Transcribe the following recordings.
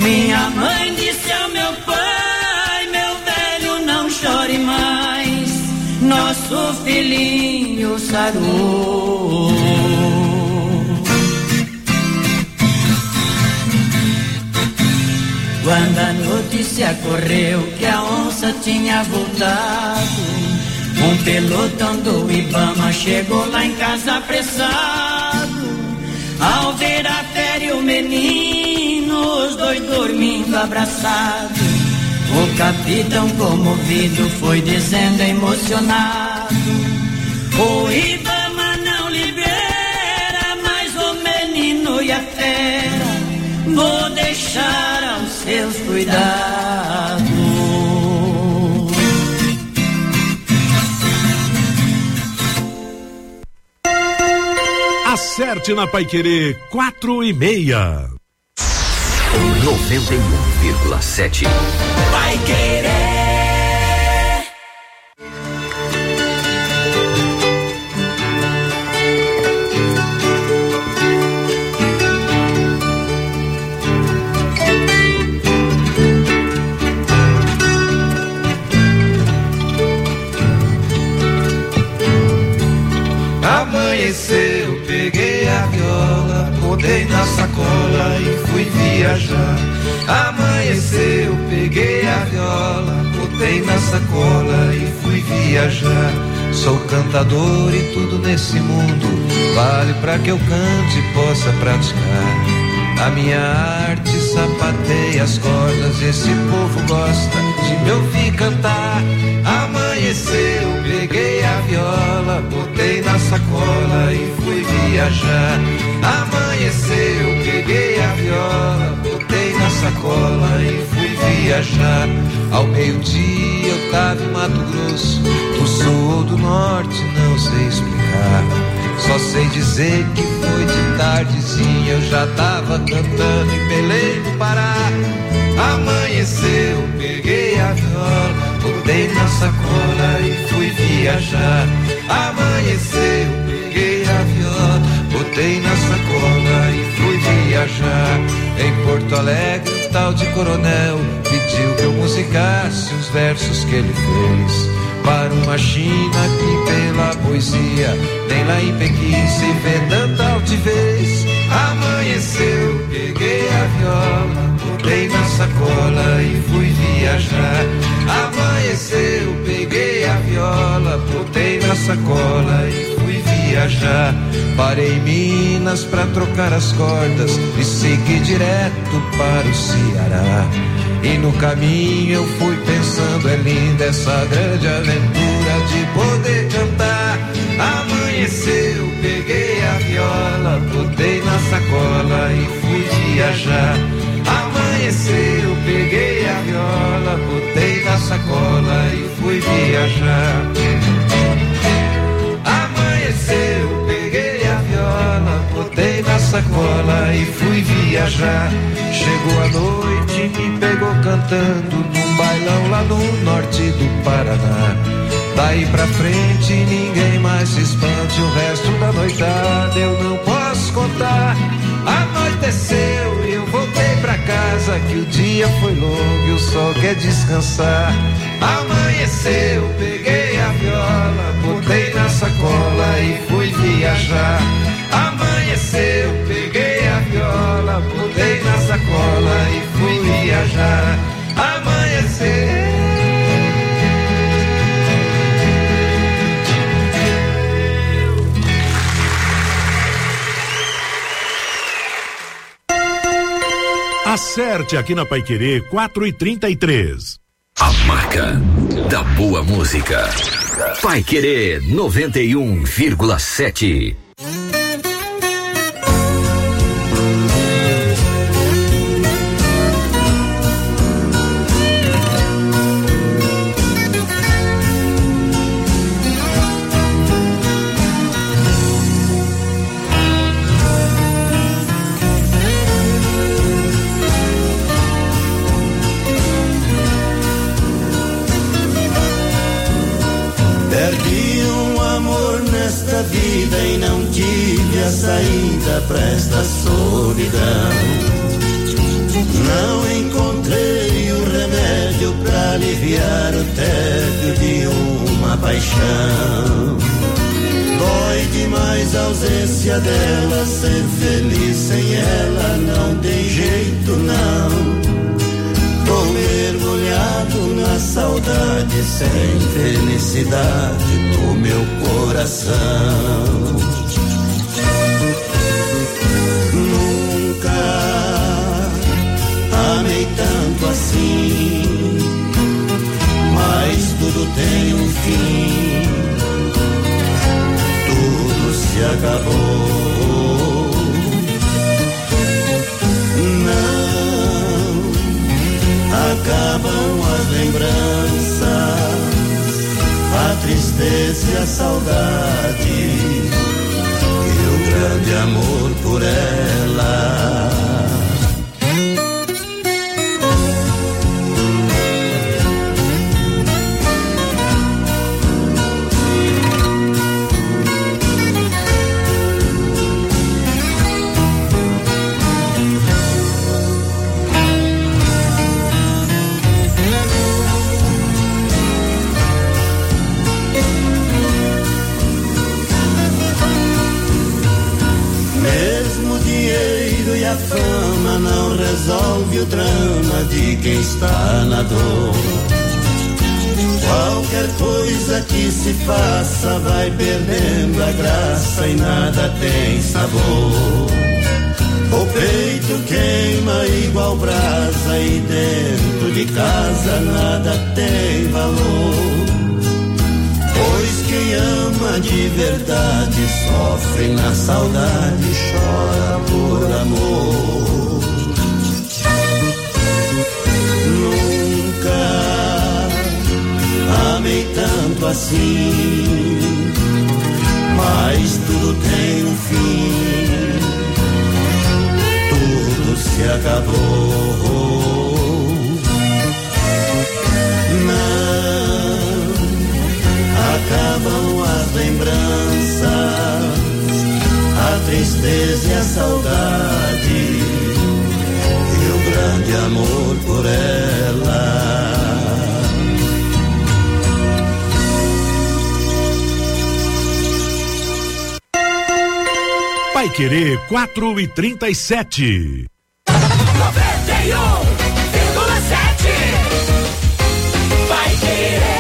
Minha mãe disse ao meu pai, meu velho, não chore mais, nosso filhinho sarou. Quando a notícia correu que a onça tinha voltado, um pelotão do Ibama chegou lá em casa apressado. Ao ver a fera e o menino, os dois dormindo abraçados, o capitão comovido foi dizendo emocionado: o Ibama não libera mais o menino e a fera, vou deixar aos seus cuidados. Acerte na Paiquerê 4:30. 91,7. Paiquerê. Amanheceu, peguei a viola, botei na sacola e fui viajar. Amanheceu, peguei a viola, botei na sacola e fui viajar. Sou cantador e tudo nesse mundo vale pra que eu cante e possa praticar. A minha arte sapateia as cordas, esse povo gosta de me ouvir cantar. Amanheceu, peguei a viola, botei na sacola e fui viajar. Amanheceu, peguei a viola, botei na sacola e fui viajar. Ao meio-dia eu tava em Mato Grosso, do sul ou do norte, não sei explicar. Só sei dizer que foi de tardezinha, eu já tava cantando em Belém do Pará. Amanheceu, peguei a viola, botei na sacola e fui viajar. Amanheceu, peguei a viola, botei na sacola e fui viajar. Em Porto Alegre, um tal de coronel pediu que eu musicasse os versos que ele fez para uma China que pela poesia nem lá em Pequim se vê tanta altivez. Amanheceu, peguei a viola, botei na sacola e fui viajar. Amanheceu, peguei a viola, botei na sacola e fui viajar. Parei em Minas pra trocar as cordas e segui direto para o Ceará. E no caminho eu fui pensando, é linda essa grande aventura de poder cantar. Amanheceu, peguei a viola, botei na sacola e fui viajar. Amanheceu, peguei a viola, botei na sacola e fui viajar. Amanheceu, peguei a viola, botei na sacola e fui viajar. Chegou a noite, me pegou cantando num bailão lá no norte do Paraná. Daí pra frente ninguém mais se espante, o resto da noitada eu não posso contar. Anoiteceu e eu voltei pra casa, que o dia foi longo e o sol quer descansar. Amanheceu, peguei a viola, botei na sacola e fui viajar. Amanheceu, peguei a viola, botei na sacola e fui viajar. Amanheceu. Acerte aqui na Paiquerê 4:33. A marca da boa música. Paiquerê 91,7. Perdi um amor nesta vida e não tive a saída pra esta solidão. Não paixão. Dói demais a ausência dela, ser feliz sem ela não tem jeito não. Tô mergulhado na saudade, sem felicidade no meu coração. Nunca amei tanto assim, mas tudo tem um fim, tudo se acabou. Não acabam as lembranças, a tristeza e a saudade, e o grande amor por ela. A fama não resolve o drama de quem está na dor. Qualquer coisa que se faça vai perdendo a graça e nada tem sabor. O peito queima igual brasa e dentro de casa nada tem valor. Pois quem ama de verdade sofre na saudade, chora por amor. Nunca amei tanto assim, mas tudo tem um fim, tudo se acabou. Acabam as lembranças, a tristeza e a saudade, e o grande amor por ela. Paiquerê 4:37. 91,7. Paiquerê.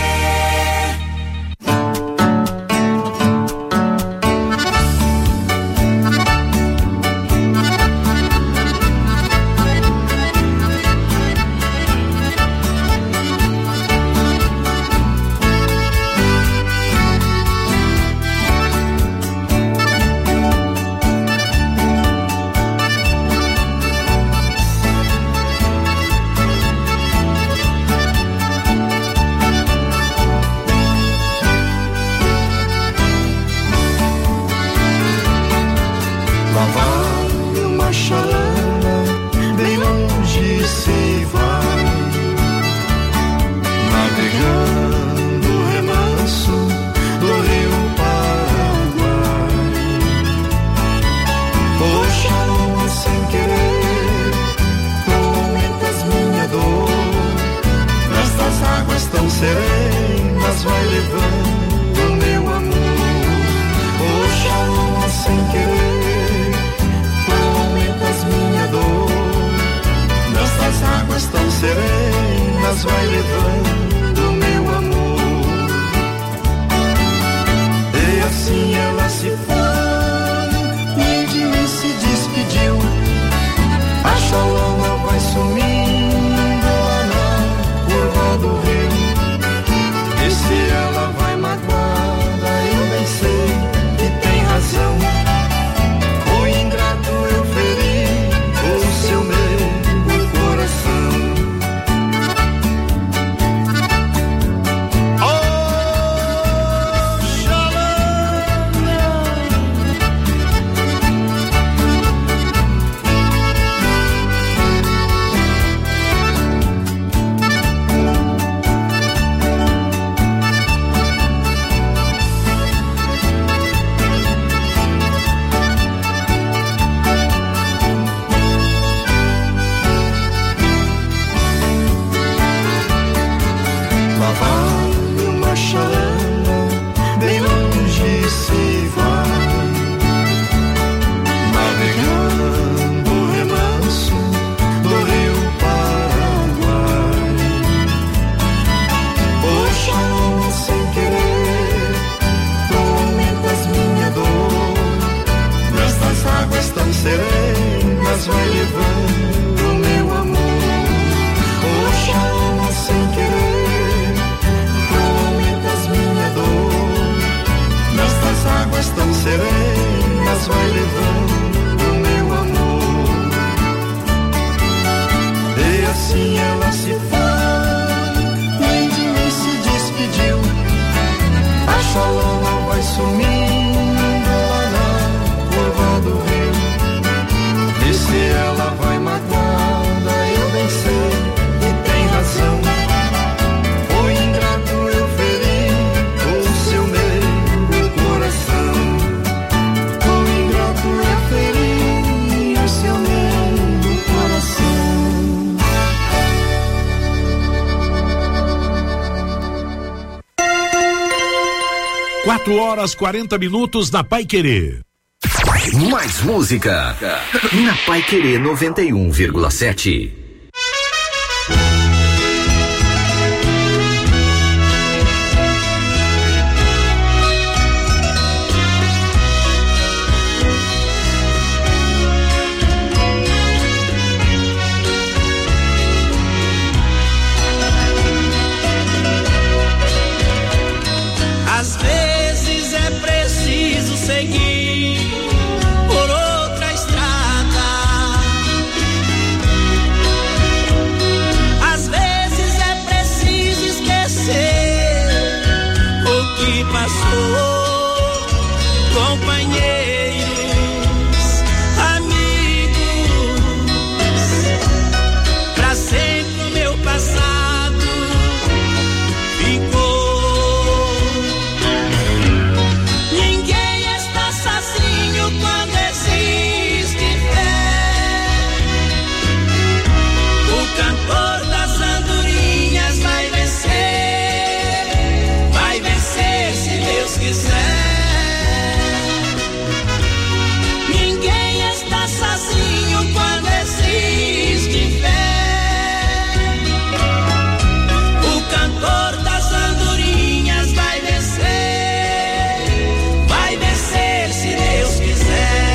Serenas vai levando meu amor. Oxalá sem querer, aumentas minha dor. Nestas águas tão serenas vai levando meu amor. E assim ela se foi e de mim se despediu. A chalana vai sumindo lá na curva do rio. E se ela vai magoada, eu bem sei que tem razão. O ingrato eu feri o seu meio coração. assim ela se foi, nem de mim se despediu. A Xalana vai sumindo lá na curva do rio. E se ela vai magoada, eu bem sei, e tem razão. Foi ingrato, eu feri o seu meio coração. Foi ingrato, eu feri o seu meio coração. 4h40 na Paiquerê. Mais música na Paiquerê 91,7. Às vezes é preciso seguir por outra estrada. Às vezes é preciso esquecer o que passou. Companheiros, amigos, pra sempre o meu passado ficou. Ninguém está sozinho quando existe fé. O cantor das andorinhas vai vencer se Deus quiser. Ninguém está sozinho quando existe fé. O cantor das andorinhas vai vencer se Deus quiser.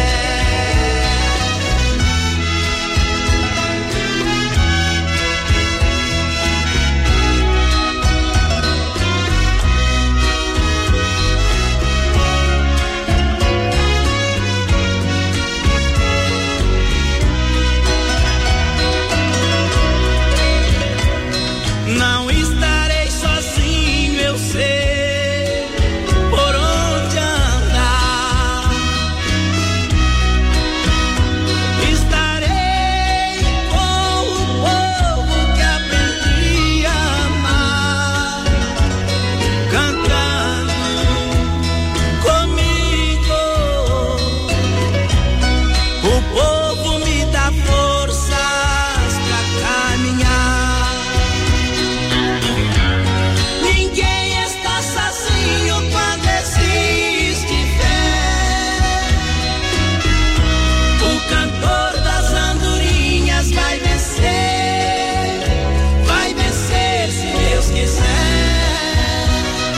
Não estarei sozinho, eu sei por onde andar. Estarei com o povo que aprendi a amar, cantando comigo. O povo me dá forças pra caminhar. Ninguém está sozinho quando existe fé. O cantor das andorinhas vai vencer se Deus quiser.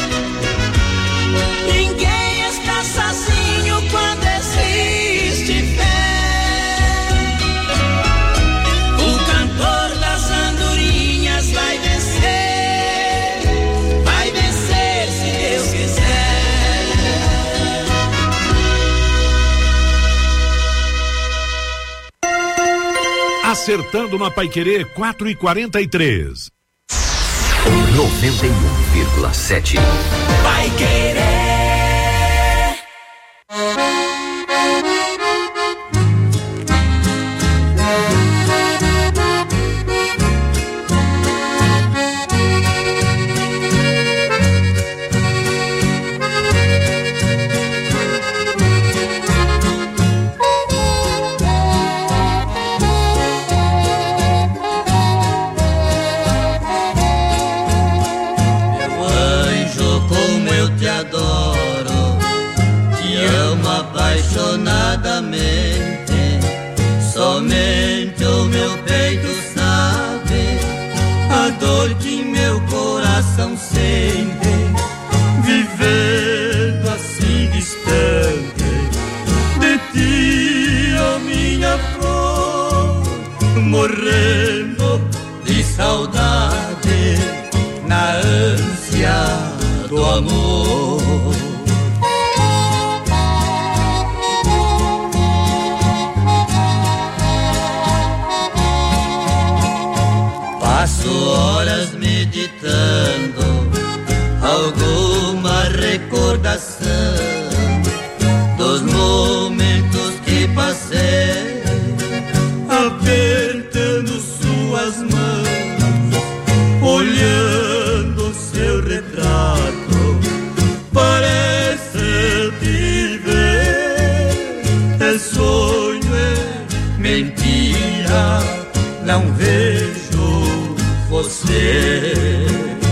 Ninguém está sozinho quando existe fé. O cantor das andorinhas vai vencer se Deus quiser. Acertando na Paiquerê 4h43. 91,7. Vai querer. Meu anjo, como eu te adoro, te amo apaixonadamente. Somente o meu peito sabe a dor que meu coração sente, vivendo assim distante de ti, ó minha flor, morrendo de saudade na ânsia do amor. Passo horas meditando alguma recordação dos momentos que passei, apertando suas mãos, olhando seu retrato. Parece te ver, é sonho, é mentira, não vejo você.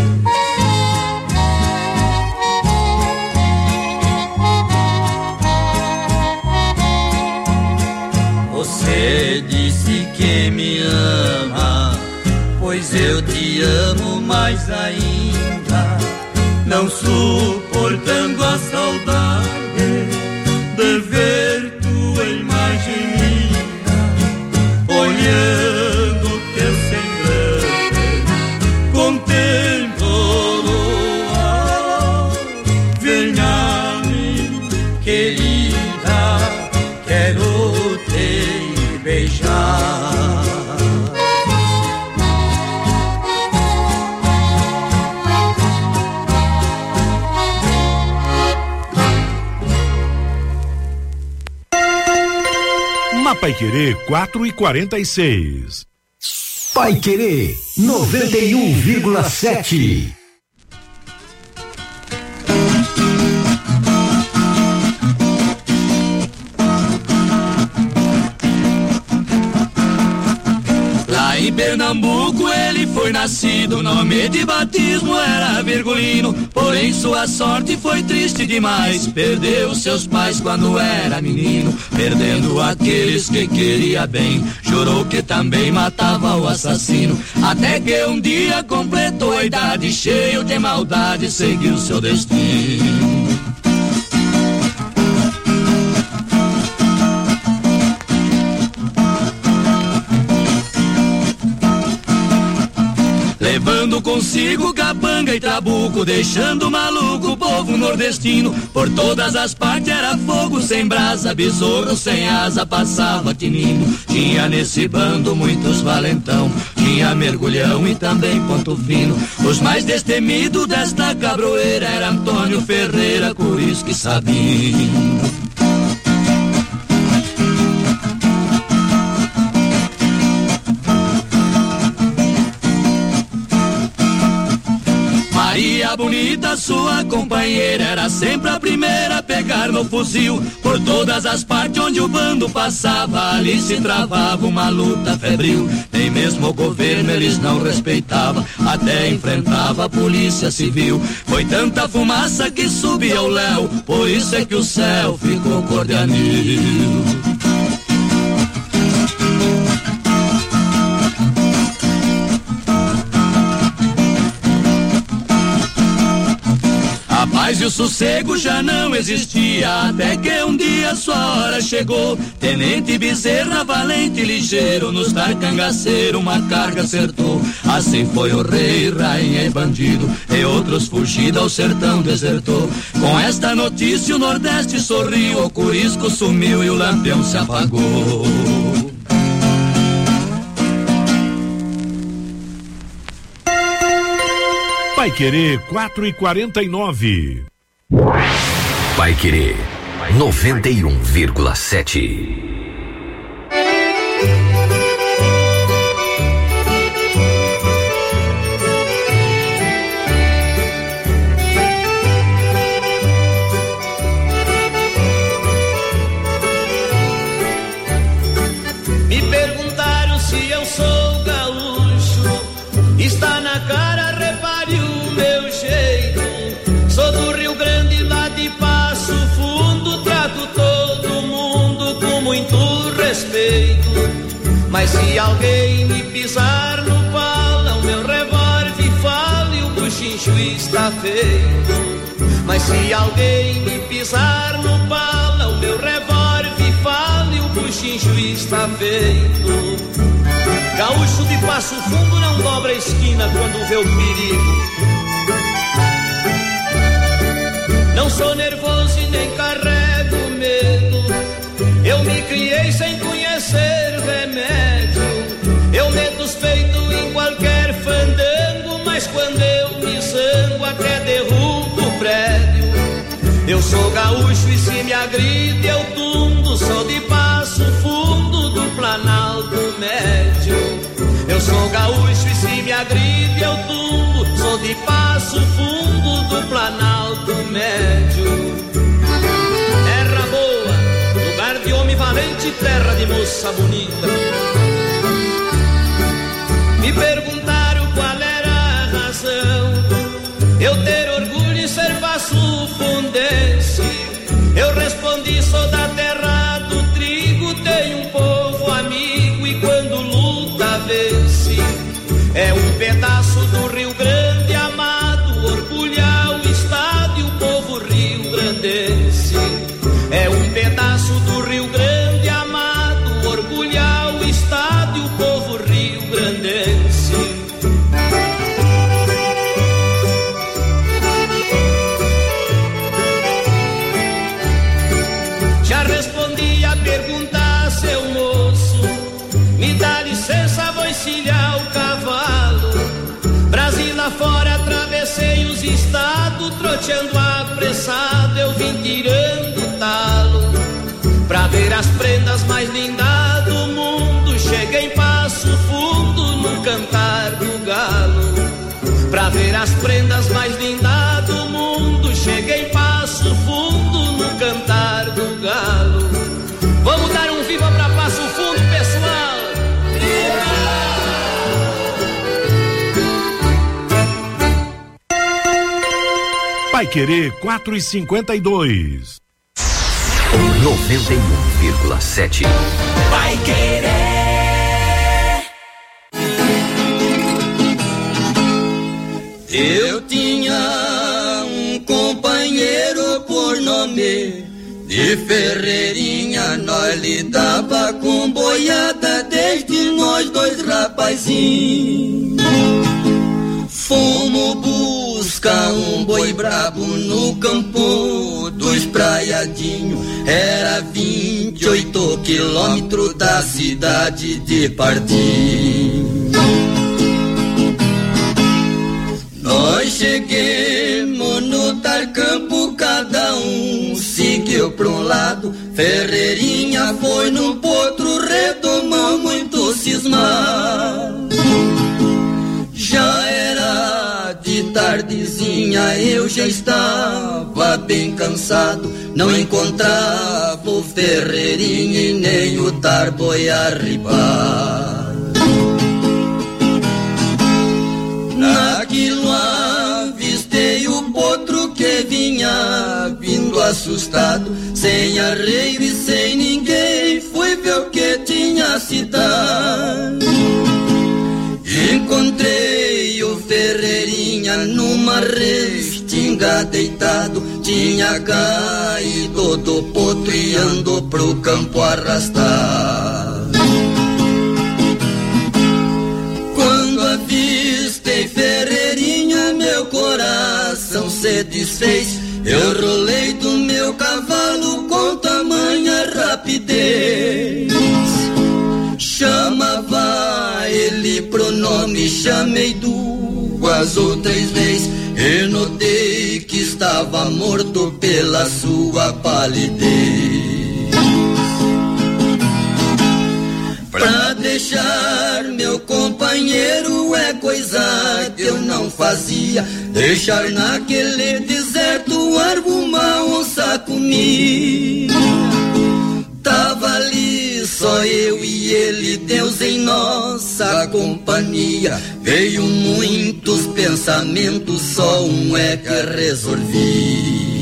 Você disse que me ama, pois eu te amo mais ainda, não suportando a saudade de ver tua imagem minha, olhando teu semblante, contemplo o luar. Venha a mim, querida, quero te beijar. Na Paiquerê 4:46. Paiquerê 91,7. Lá em Pernambuco ele foi nascido, nome de batismo era Virgulino, porém sua sorte foi triste demais, perdeu seus pais quando era menino, perdendo aqueles que queria bem, jurou que também matava o assassino, até que um dia completou a idade, cheio de maldade, seguiu seu destino. Levando consigo capanga e trabuco, deixando maluco o povo nordestino. Por todas as partes era fogo sem brasa, besouro sem asa passava tinindo. Tinha nesse bando muitos valentão, tinha mergulhão e também ponto fino. Os mais destemidos desta cabroeira era Antônio Ferreira, Curisco e Sabino. Maria bonita, sua companheira, era sempre a primeira a pegar no fuzil. Por todas as partes onde o bando passava, ali se travava uma luta febril. Nem mesmo o governo eles não respeitavam, até enfrentava a polícia civil. Foi tanta fumaça que subia o léu, por isso é que o céu ficou cor de anil. A paz e o sossego já não existia, até que um dia sua hora chegou. Tenente Bezerra, valente e ligeiro, nos dar cangaceiro uma carga acertou. Assim foi o rei, rainha e bandido, e outros fugidos ao sertão desertou. Com esta notícia o Nordeste sorriu, o Curisco sumiu e o Lampião se apagou. Paiquerê 4:49. Paiquerê 91,7. Me perguntaram se eu sou gaúcho, está na cara, repare o meu jeito. Sou do Rio Grande, lá de Passo Fundo, trato todo mundo com muito respeito. Mas se alguém me pisar no pala, o meu revólver fala e o buchincho está feito. Mas se alguém me pisar no pala, o meu revólver fala e o buchincho está feito. Gaúcho de Passo Fundo não dobra a esquina quando vê o perigo. Não sou nervoso e nem carrego medo, eu me criei sem conhecer remédio. Eu meto os peitos em qualquer Eu sou gaúcho e se me agride eu tumbo, sou de Passo Fundo do Planalto Médio. Eu sou gaúcho e se me agride eu tumbo, sou de Passo Fundo do Planalto Médio. Terra boa, lugar de homem valente, terra de moça bonita. Me perguntaram qual era a razão eu ter orgulho em ser Passo Fundense. Eu respondi, sou da terra do trigo, tenho um povo amigo e quando luta vence. É um pedaço do Rio Grande amado, orgulhar o estado e o povo rio-grandense. É um pedaço do Rio Grande amado, orgulhar o estado e o povo rio-grandense. Já respondi a pergunta, seu moço, me dá licença, vou encilhar o cavalo. Brasil afora, atravessei os estados, troteando apressado, eu vim tirando o talo. Pra ver as prendas mais lindas do mundo, cheguei em Passo Fundo no cantar do galo. Pra ver as prendas mais lindas do mundo, cheguei em Passo Fundo no cantar do galo. Vamos dar um viva pra Passo Fundo, pessoal! Paiquerê 4,52. 91,7. Paiquerê. Eu tinha um companheiro por nome de Ferreirinha, nós lidava com boiada desde nós dois rapazinhos. Fomos buscar um boi brabo no campo do espraiadinho. Era 28 quilômetros da cidade de Pardinho. Nós chegamos no tal campo, cada um seguiu pra um lado. Ferreirinha foi no potro, redomão muito cismado. Já era de tardezinha, eu já estava bem cansado. Não encontrava o Ferreirinha e nem o Tarboi arribado. Naquilo avistei o potro que vinha vindo assustado, sem arreio e sem ninguém, fui ver o que tinha se dado. Encontrei o Ferreirinha numa restinga deitado, tinha caído do potro e andou pro campo arrastado. Quando avistei Ferreirinha, meu coração se desfez. Eu rolei do meu cavalo com tamanha rapidez. Chamava ele pro nome, chamei 2 ou 3 vezes e notei que estava morto pela sua palidez. Pra deixar meu companheiro é coisa que eu não fazia, deixar naquele deserto alguma onça comia. Tava ali só eu e ele, Deus em nossa companhia. Veio muitos pensamentos, só um é que resolvi.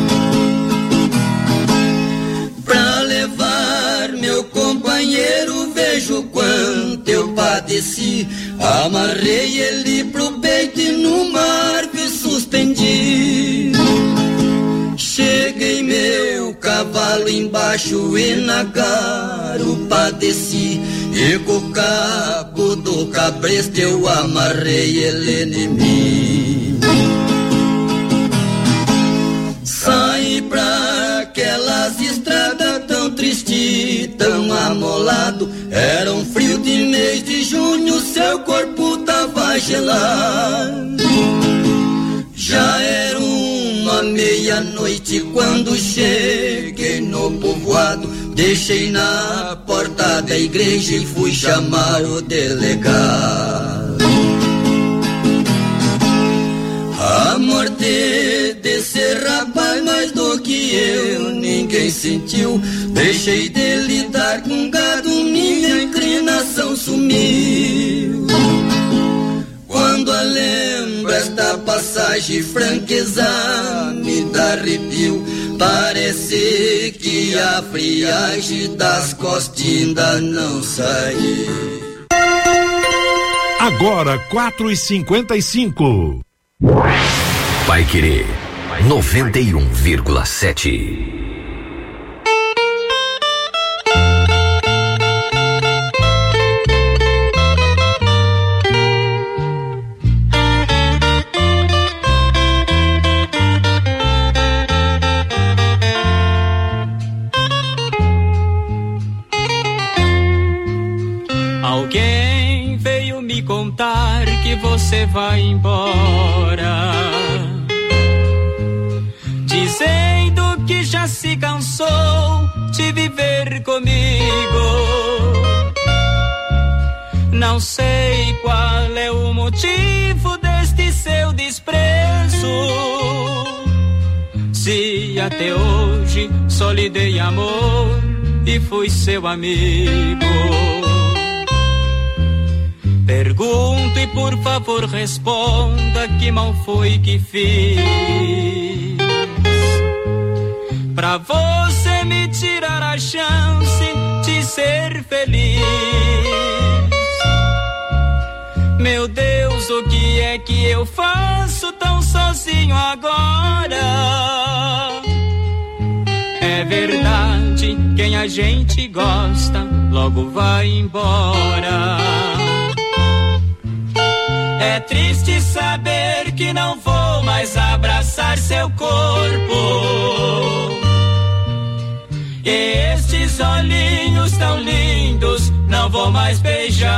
Pra levar meu companheiro, vejo quanto eu padeci. Amarrei ele pro peito e numa árvore suspendi. Cheguei meu cavalo embaixo e na garupa desci, e com o cabo do cabresto eu amarrei ele em mim. Saí pra aquelas estradas tão triste, tão amolado. Era um frio de mês de junho, seu corpo tava gelado. Já era uma meia à noite, quando cheguei no povoado, deixei na porta da igreja e fui chamar o delegado. A morte desse rapaz, mais do que eu, ninguém sentiu. Deixei de lidar com gado, minha inclinação sumiu. Quando a lembro esta passagem, franqueza me dá arrepio. Parece que a friagem das costas ainda não saiu. Agora 4h55. Paiquerê 91,7. Alguém veio me contar que você vai embora, dizendo que já se cansou de viver comigo. Não sei qual é o motivo deste seu desprezo, se até hoje só lhe dei amor e fui seu amigo. Pergunto e por favor responda que mal foi que fiz pra você me tirar a chance de ser feliz. Meu Deus, o que é que eu faço tão sozinho agora? É verdade, quem a gente gosta logo vai embora. É triste saber que não vou mais abraçar seu corpo, e estes olhinhos tão lindos não vou mais beijar.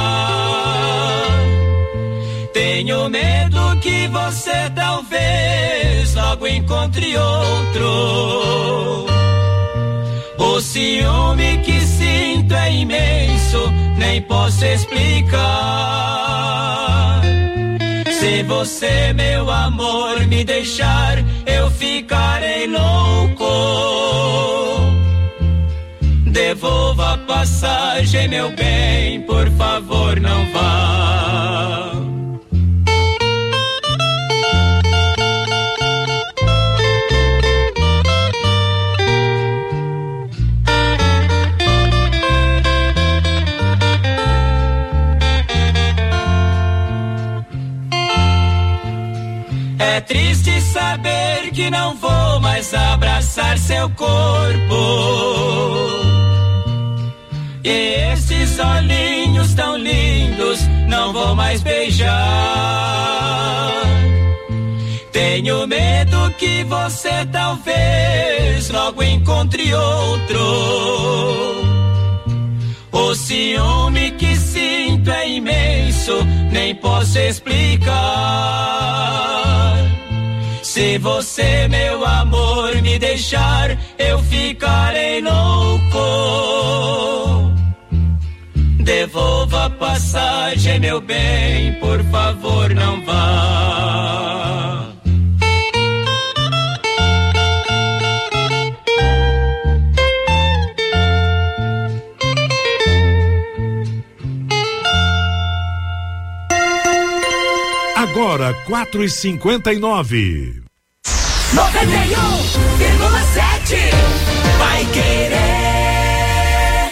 Tenho medo que você talvez logo encontre outro. O ciúme que sinto é imenso, nem posso explicar. Se você, meu amor, me deixar, eu ficarei louco. Devolva a passagem, meu bem, por favor, não vá. É triste saber que não vou mais abraçar seu corpo, e esses olhinhos tão lindos não vou mais beijar. Tenho medo que você talvez logo encontre outro. O ciúme que sinto é imenso, nem posso explicar. Se você, meu amor, me deixar, eu ficarei louco. Devolva a passagem, meu bem, por favor, não vá. Agora 4h59. 91,7 Paiquerê.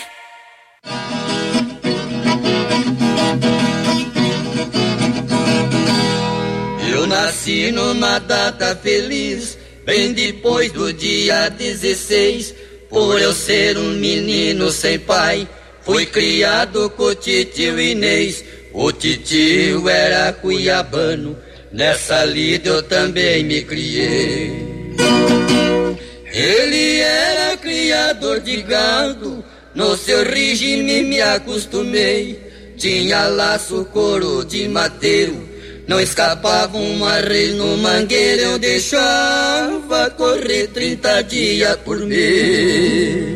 Eu nasci numa data feliz, bem depois do dia 16. Por eu ser um menino sem pai, fui criado com o titio Inês. O titio era cuiabano, nessa lida eu também me criei. Ele era criador de gado, no seu regime me acostumei. Tinha laço, couro de mateiro, não escapava um arreio no mangueiro, eu deixava correr 30 dias por mês.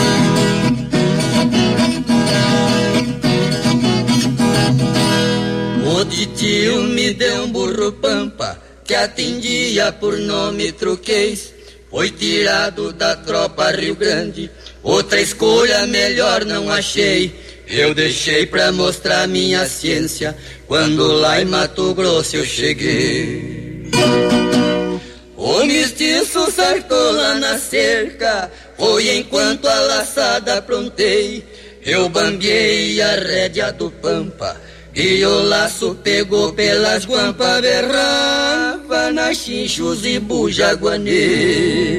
O tio me deu um burro pampa, que atendia por nome Truquês. Foi tirado da tropa Rio Grande, outra escolha melhor não achei. Eu deixei pra mostrar minha ciência, quando lá em Mato Grosso eu cheguei. O mestiço sartou lá na cerca, foi enquanto a laçada aprontei. Eu bambiei a rédea do pampa, e o laço pegou pelas guampas, berrava nas chinchos e bujaguanê.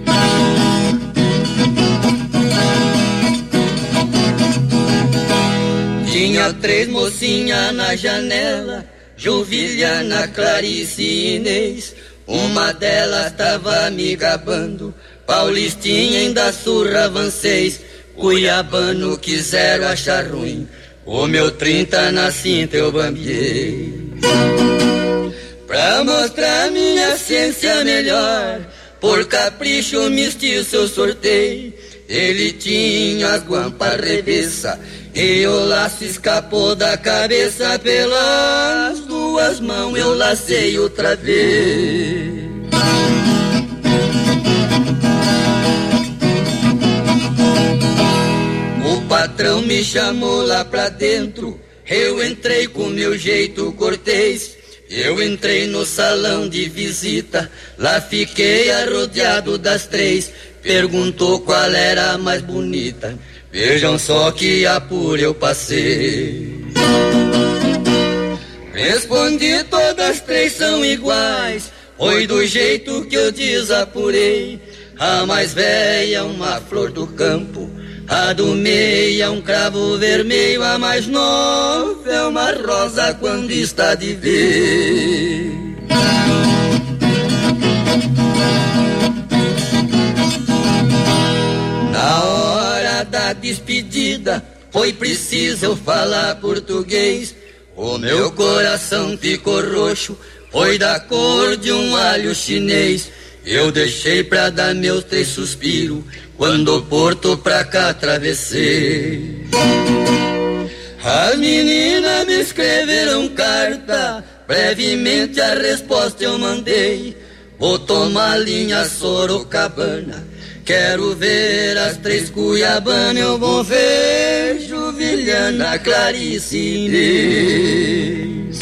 Tinha 3 mocinhas na janela, Juvilhana, Clarice e Inês. Uma delas tava me gabando, Paulistinha ainda surravam 6. Cuiabano quiseram achar ruim, o meu 30 na cinta eu bambiei. Pra mostrar minha ciência melhor, por capricho o mestiço eu sortei. Ele tinha as guampas revessa, e o laço escapou da cabeça. Pelas 2 mãos eu lacei outra vez. O patrão me chamou lá pra dentro, eu entrei com meu jeito cortês. Eu entrei no salão de visita, lá fiquei arrodeado das 3. Perguntou qual era a mais bonita, vejam só que apuro eu passei. Respondi, todas 3 são iguais, foi do jeito que eu desapurei. A mais velha uma flor do campo, a do meio é um cravo vermelho, a mais nova é uma rosa quando está de vez. Na hora da despedida, foi preciso eu falar português. O meu coração ficou roxo, foi da cor de um alho chinês. Eu deixei pra dar meus 3 suspiros, quando o Porto pra cá atravessei. As meninas me escreveram carta, brevemente a resposta eu mandei. Vou tomar linha Sorocabana, quero ver as 3 Cuiabana. Eu vou ver Juvilhana, Clarice e Inês.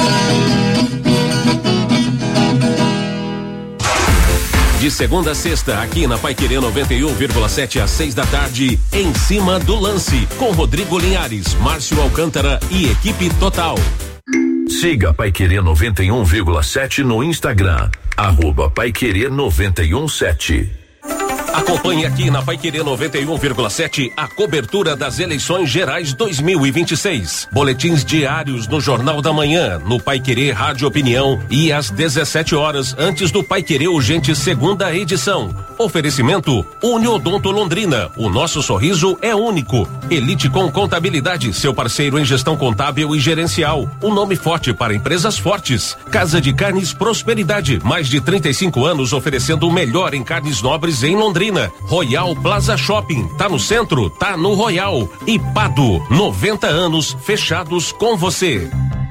De segunda a sexta, aqui na Paiquerê 91,7 às 6 da tarde, Em Cima do Lance, com Rodrigo Linhares, Márcio Alcântara e equipe total. Siga Paiquerê 91,7 no Instagram, @Paiquerê 917. Acompanhe aqui na Paiquerê 91,7 a cobertura das eleições gerais 2026. Boletins diários no Jornal da Manhã, no Paiquerê Rádio Opinião e às 17 horas antes do Paiquerê Urgente segunda edição. Oferecimento Uniodonto Londrina. O nosso sorriso é único. Elite com Contabilidade, seu parceiro em gestão contábil e gerencial. Um nome forte para empresas fortes. Casa de Carnes Prosperidade. Mais de 35 anos oferecendo o melhor em carnes nobres em Londrina. Royal Plaza Shopping. Tá no centro, tá no Royal. E Pado, 90 anos fechados com você.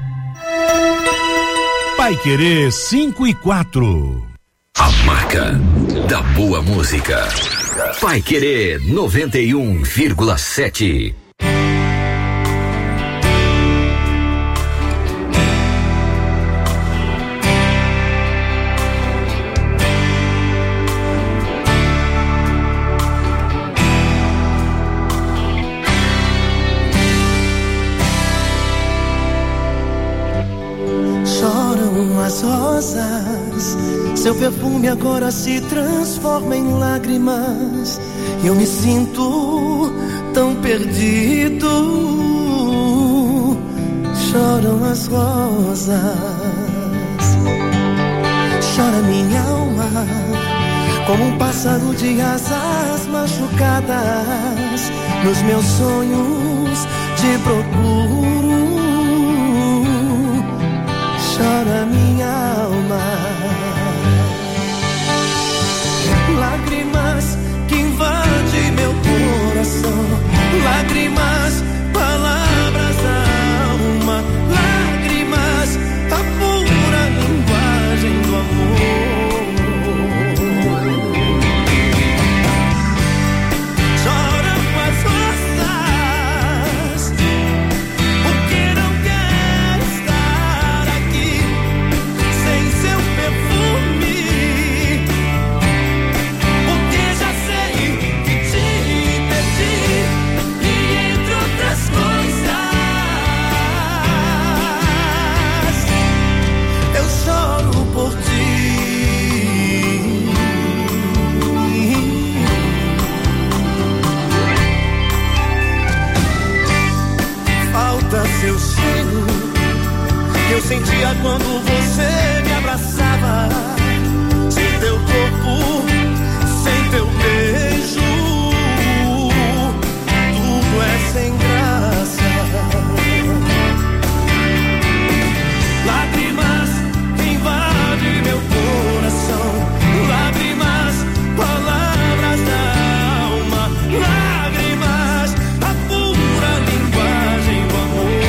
Paiquerê 5 e 4. A marca da boa música. Paiquerê 91,7. As rosas, seu perfume agora se transforma em lágrimas. Eu me sinto tão perdido. Choram as rosas, chora minha alma, como um pássaro de asas machucadas. Nos meus sonhos te procuro. Chora eu sentia quando você me abraçava. Sem teu corpo, sem teu beijo, tudo é sem graça. Lágrimas invadem meu coração, lágrimas, palavras da alma, lágrimas, a pura linguagem do amor.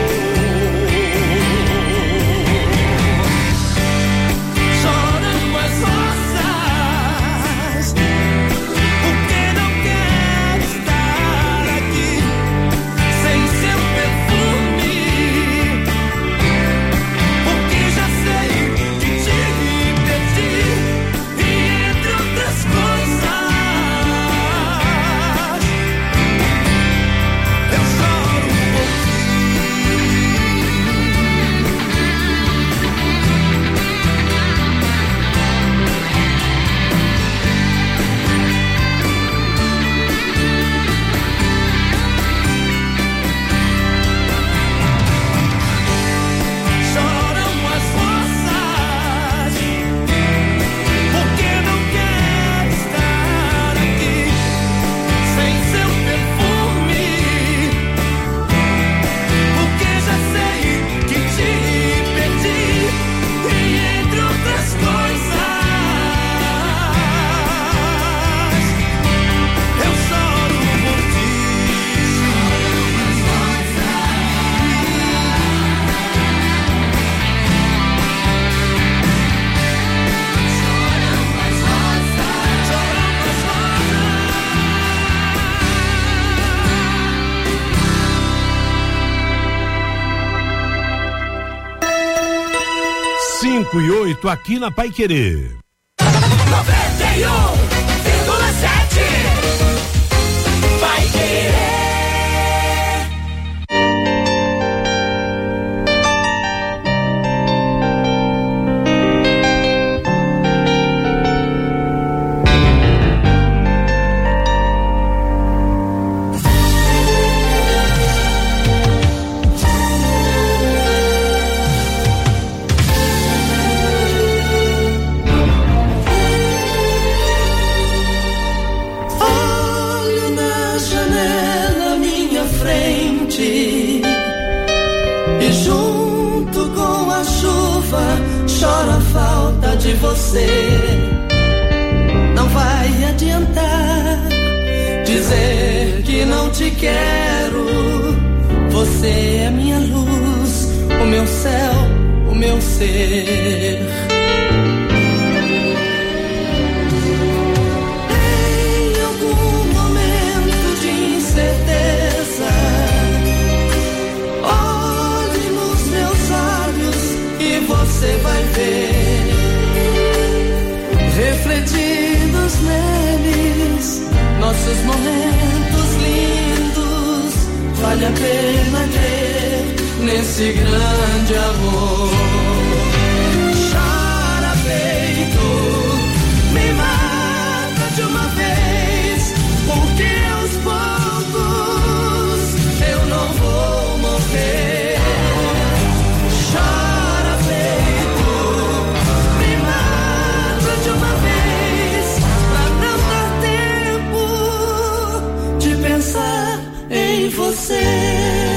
Choram as rosas, porque não quero estar aqui sem seu perfume, porque já sei que te perdi, e entre outras coisas eu choro por choram as rosas, porque não quero estar aqui sem seu perfume, porque já sei que te perdi, e entre outras coisas eu choro por ti. Cinco e 8 aqui na Paiquerê. 91,7 Paiquerê. Olho na janela à minha frente e junto com a chuva choro a falta de você. Não vai adiantar dizer que não te quero. Você é minha luz, o meu céu, o meu ser. Em algum momento de incerteza, olhe nos meus olhos e você vai ver, refletidos neles, nossos momentos lindos. Vale a pena crer nesse grande amor. Chora peito, me mata de uma vez, porque aos poucos eu não vou morrer. Chora peito, me mata de uma vez, pra não dar tempo de pensar em você.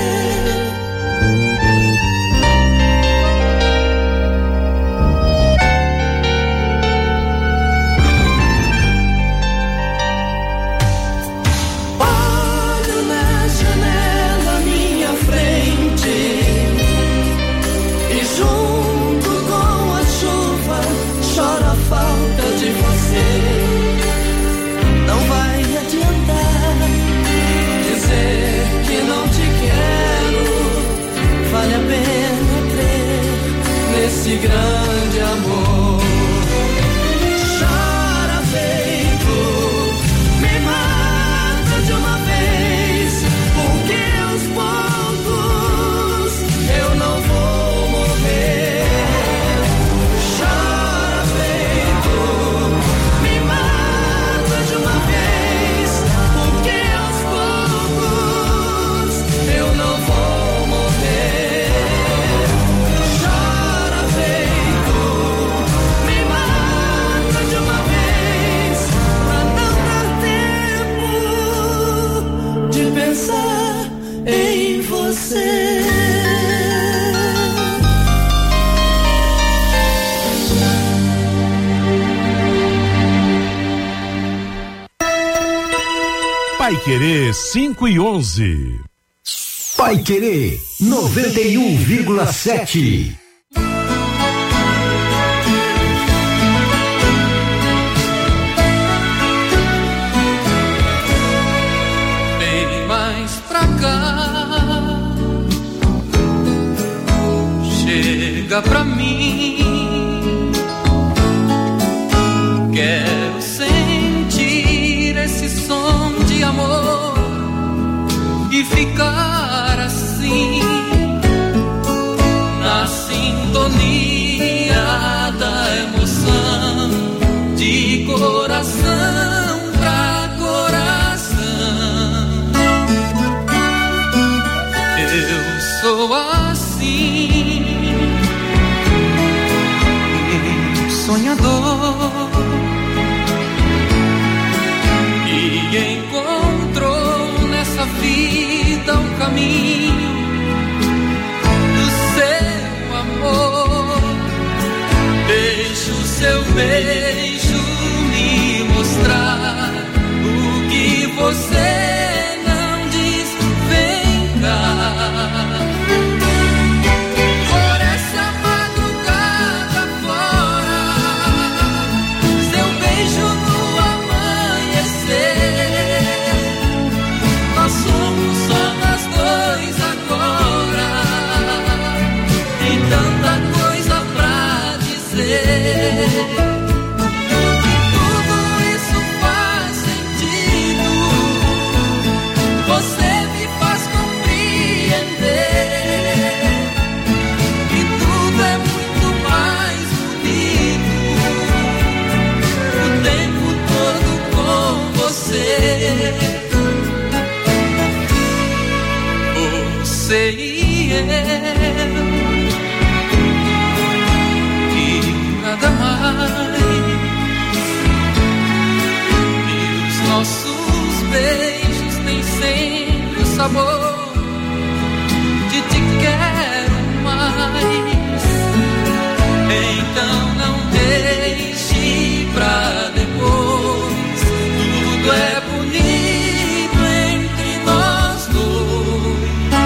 Esse grande amor. Chora peito, me mata de uma vez, porque aos poucos eu não vou morrer. Chora peito, me mata de uma vez, porque aos poucos eu não vou morrer. Chora Querer 5:11. Pai Querer 91,7. Vem mais pra cá, chega pra mim, quero sentir esse som de amor e ficar assim, na sintonia da emoção, de coração pra coração. Eu sou assim, um sonhador que encontrou nessa vida um caminho do seu amor. Deixa o seu beijo me mostrar o que você não diz. Vem cá, por essa madrugada fora, seu beijo no amanhecer. Nós somos só nós dois agora, e tanta coisa pra dizer. Tudo isso faz sentido, você me faz compreender, e tudo é muito mais bonito, o tempo todo com você. Você e eu, e nada mais. E os nossos beijos têm sempre o sabor de te quero mais. Então não deixe pra depois, tudo é bonito entre nós dois.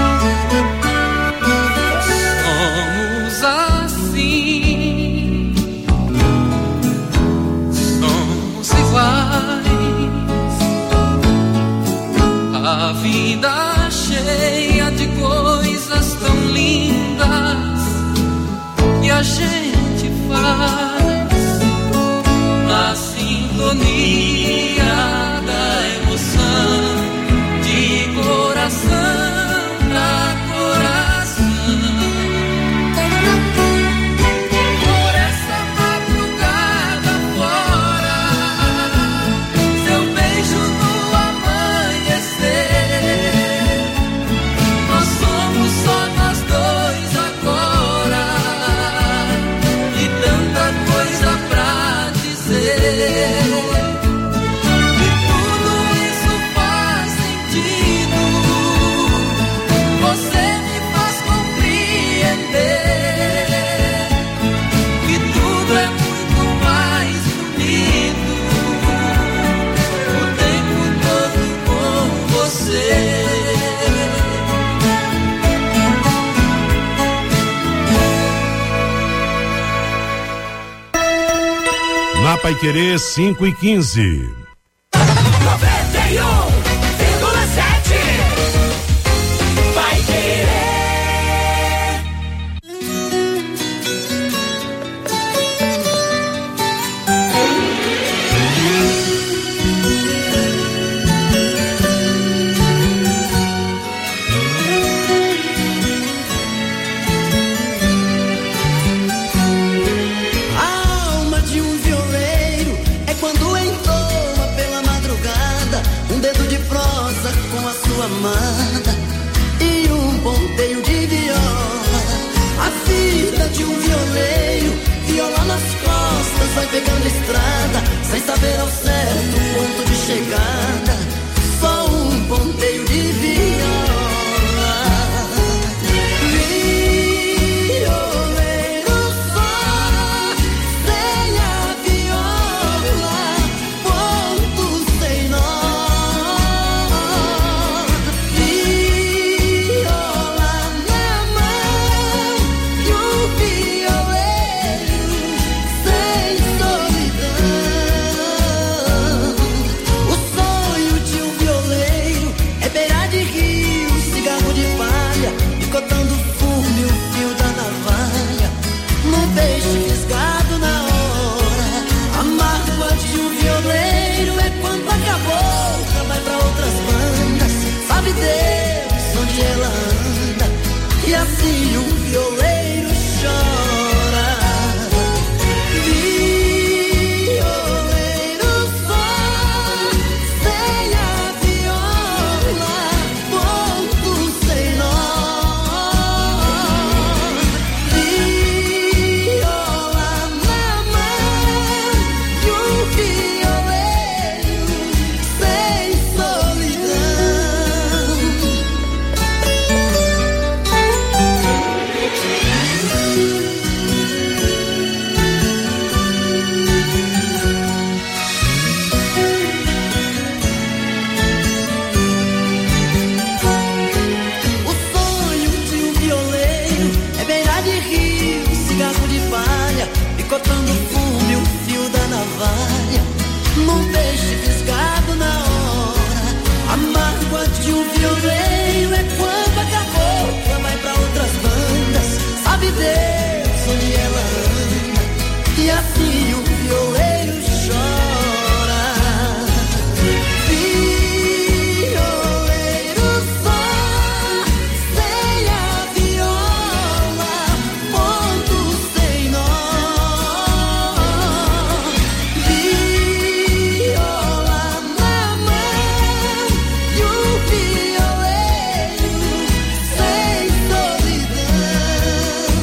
Somos assim, somos iguais. A vida cheia de coisas tão lindas que a gente faz na sintonia da emoção, de coração pra coração. Por essa madrugada fora, seu beijo no amanhecer. Nós somos só nós dois agora, e tanta coisa pra dizer. E tudo isso faz sentido, você me faz compreender, que tudo é muito mais bonito, o tempo todo com você. Na Paiquerê 5:15. 91,7 Vai Querer. A alma de um violeiro é quando entoa pela madrugada um dedo de prosa com a sua amada e um ponteio de viola. A vida de um violeiro, viola nas costas, vai pegando estrada sem saber ao certo o ponto de chegada. Só um ponteio de viola. onde ela anda, e assim o violeiro chora. Violeiro só, sem a viola, ponto sem nó. Viola na mão e o violeiro sem solidão. O sonho de um violeiro é beirar de rio, cigarro de palha, picotando fumo e o fio da navalha, num peixe fisgado na hora. A mágoa de um violeiro é quando a cabocla vai pra outras bandas, sabe Deus onde ela anda, e assim o violeiro chora. Violeiro só, sem a viola, ponto sem nó. Viola na mão e o violeiro sem solidão.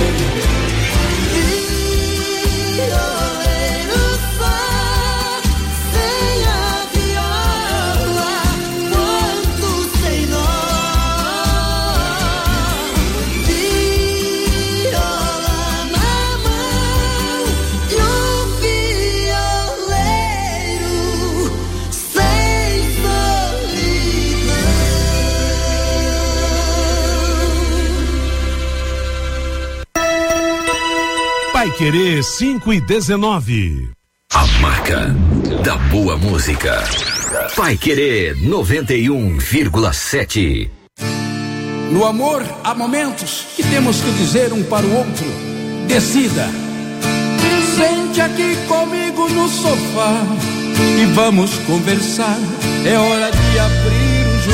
Violeiro só, sem a viola, ponto sem nó. Viola na mão e o violeiro sem solidão. Paiquerê 5:19. A marca da boa música. Paiquerê 91,7. No amor, há momentos que temos que dizer um para o outro: decida. Sente aqui comigo no sofá e vamos conversar. É hora de abrir o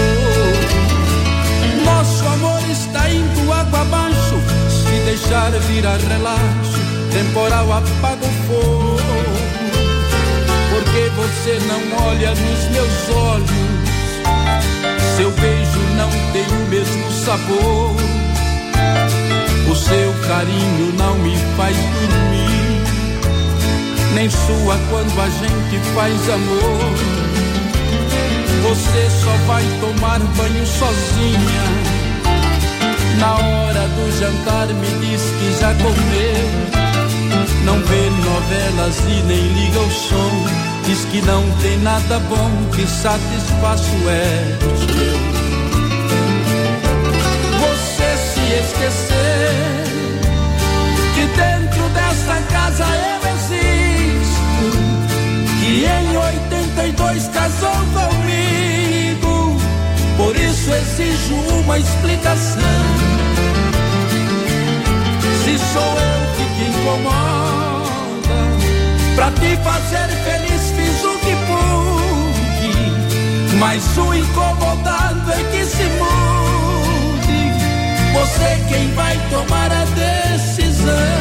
jogo. Nosso amor está indo água abaixo. Se deixar virar relaxo, temporal apaga o fogo. Porque você não olha nos meus olhos, seu beijo não tem o mesmo sabor, o seu carinho não me faz dormir, nem sua quando a gente faz amor. Você só vai tomar banho sozinha, na hora do jantar me diz que já comeu, não vê novelas e nem liga o som, diz que não tem nada bom que satisfaça o ego seu. Você se esqueceu que dentro dessa casa eu existo, que em 82 casou comigo, por isso exijo uma explicação. Se sou eu que te incomoda, pra te fazer feliz fiz o que pude, mas o incomodado é que se mude. Você quem vai tomar a decisão.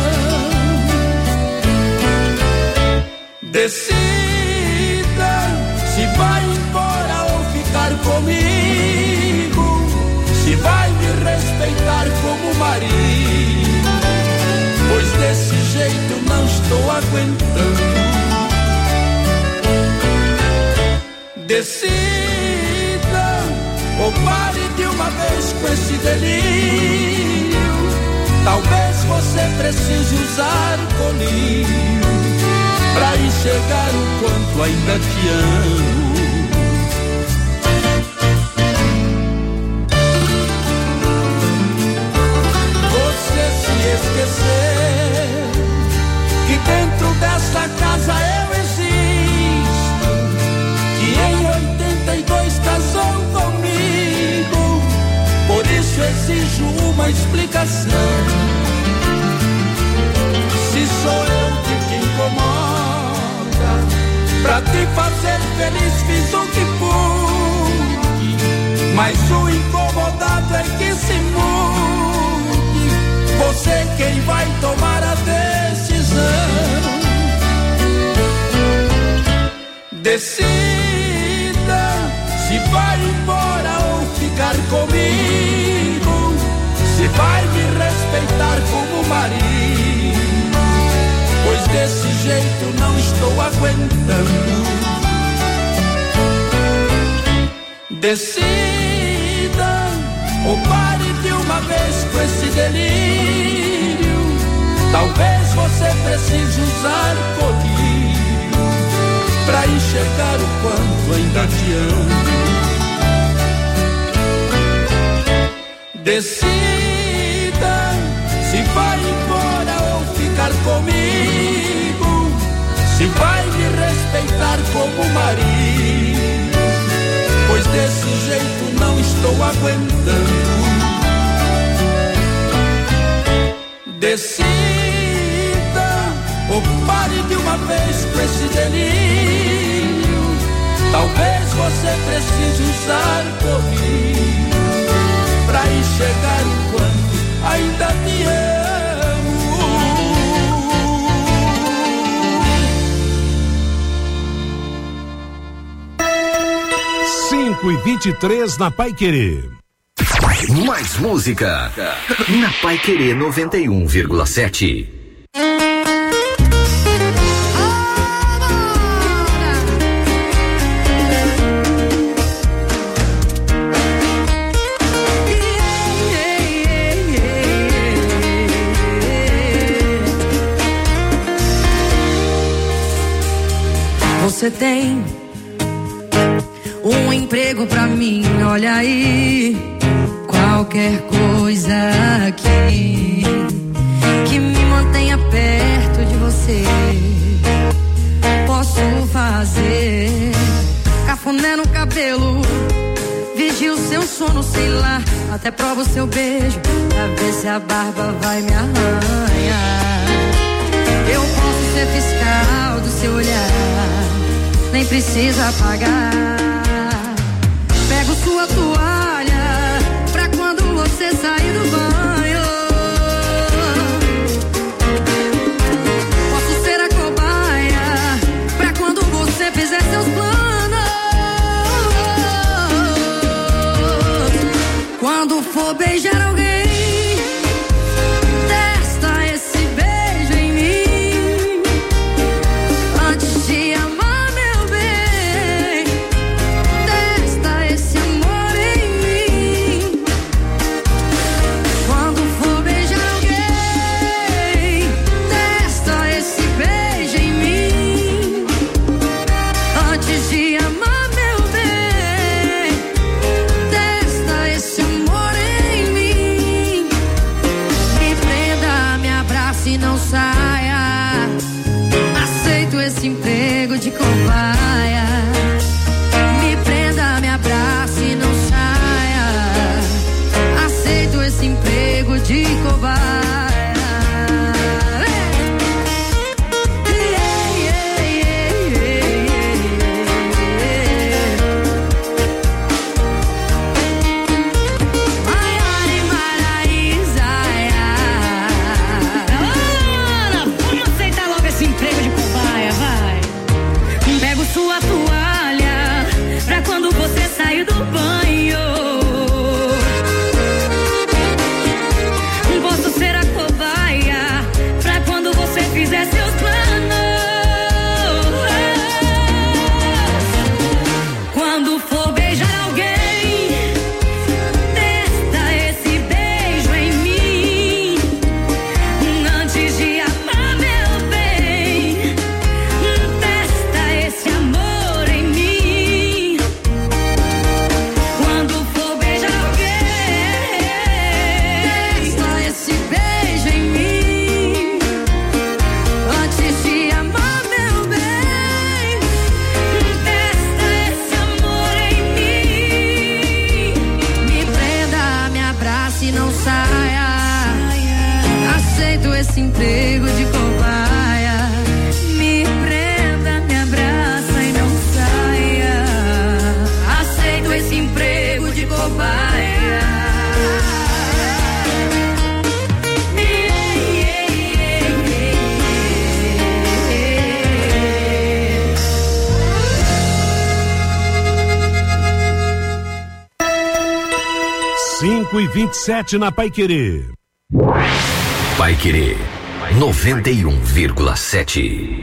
Decida se vai embora ou ficar comigo, se vai me respeitar como marido, pois desse jeito não estou aguentando. Decida ou pare de uma vez com esse delírio. Talvez você precise usar colírio pra enxergar o quanto ainda te amo. Você se esqueceu que dentro dessa casa eu existo, que em 82 casou comigo, por isso exijo uma explicação. Se sou eu que te incomoda, pra te fazer feliz fiz o que pude, mas o incomodado você quem vai tomar a decisão. Decida se vai embora ou ficar comigo, se vai me respeitar como marido, pois desse jeito não estou aguentando. Decida ou pare de uma vez com esse delírio. Talvez você precise usar colírio pra enxergar o quanto ainda te amo. Decida se vai embora ou ficar comigo, se vai me respeitar como marido, pois desse jeito não estou aguentando. Decida ou pare de uma vez com esse delírio. Talvez você precise usar colírio pra enxergar o quanto ainda te amo. 5:23 na Paiquerê. Mais música na Paiquerê 91,7. Você tem um emprego pra mim, olha aí. Qualquer coisa aqui que me mantenha perto de você, posso fazer. Cafuné no cabelo, vigio seu sono, sei lá. Até provo o seu beijo pra ver se a barba vai me arranhar. Eu posso ser fiscal do seu olhar, nem precisa pagar. Pego sua toalha pra quando você sair do banho. Posso ser a cobaia pra quando você fizer seus planos. Quando for beijar alguém, testa esse beijo em mim. Antes de amar, meu bem, testa esse amor em mim. Quando for beijar alguém, testa esse beijo em mim. Antes de amar, meu bem, testa esse amor em mim. Me prenda, me abrace e não saia. Aceito esse emprego de cobaia. Me prenda, me abrace e não saia. Aceito esse emprego de cobaia. Vamos aceitar logo esse emprego de cobaia, vai. Pego sua toalha pra quando você sair do banho. Posso ser a cobaia pra quando você fizer seus planos. Quando for beijar alguém, testa esse beijo em mim. Antes de amar, meu bem, testa esse amor em mim. Quando for beijar alguém, testa esse beijo em mim. Antes de amar, meu bem, testa esse amor em mim. Me prenda, me abrace e não saia. Aceito esse emprego de cobaia. Me prenda, me abraça e não saia. Aceito esse emprego de cobaia. 5:27 na Paiquerê. Paiquerê 91,7.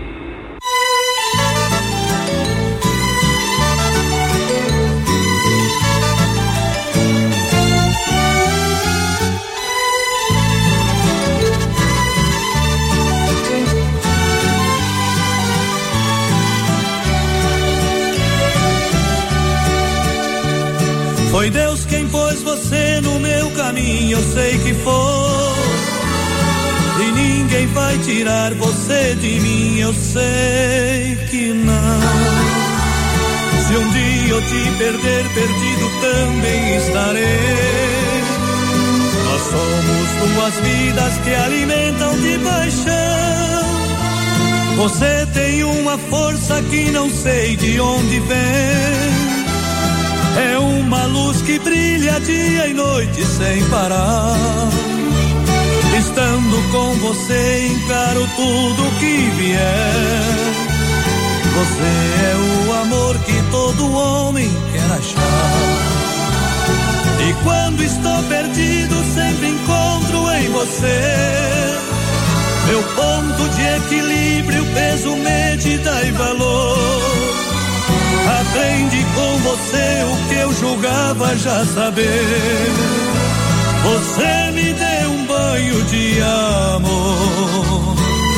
Foi Deus quem pôs você no meu caminho, eu sei que foi. E ninguém vai tirar você de mim, eu sei que não. Se um dia eu te perder, perdido também estarei. Nós somos duas vidas que alimentam de paixão. Você tem uma força que não sei de onde vem. É uma luz que brilha dia e noite sem parar. Estando com você encaro tudo que vier. Você é o amor que todo homem quer achar. E quando estou perdido sempre encontro em você meu ponto de equilíbrio, peso, medida e valor. Aprendi com você o que eu julgava já saber. Você me deu um banho de amor.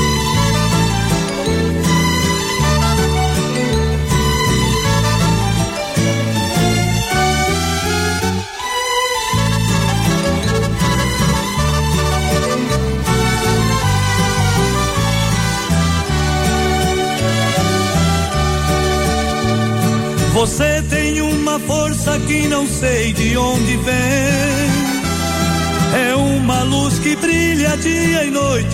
Você tem uma força que não sei de onde vem. É uma luz que brilha dia e noite